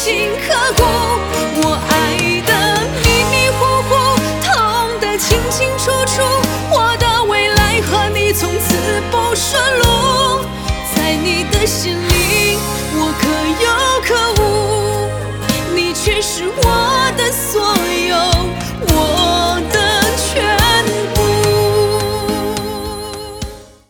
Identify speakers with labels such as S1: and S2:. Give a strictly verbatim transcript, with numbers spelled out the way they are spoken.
S1: 心刻骨。我爱的迷迷糊糊，痛的清清楚楚，我的未来和你从此不顺路。在你的心里，我可有可无，你却是我